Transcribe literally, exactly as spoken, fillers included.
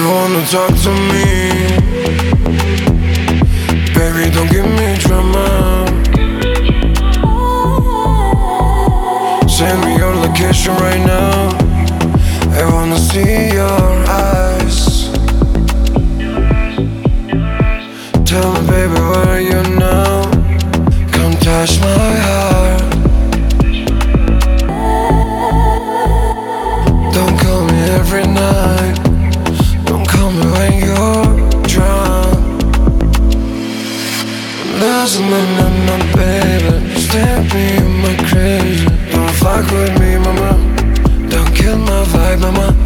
wanna talk to me? Baby, don't give me drama. Send me your location right now. I wanna see your eyes. Tell me, baby, where are you now? Come touch my heart. Don't call me every night. Don't call me when you're drunk. Losing my number, baby. Stab me in my crazy. Don't fuck with me, mama. Don't kill my vibe, mama.